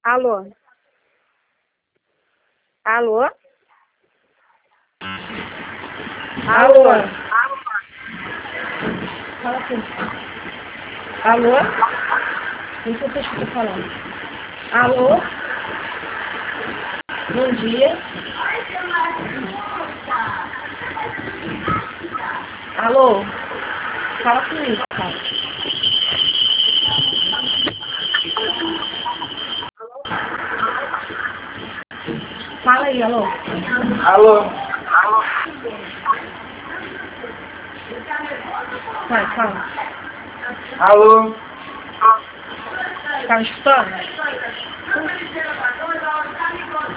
Alô? Alô? Alô? Fala assim. Alô? Não sei se eu estou falando. Alô? Bom dia. Alô? Fala comigo, cara. Fala aí, alô? Alô? Vai, fala. Alô? Tá me escutando?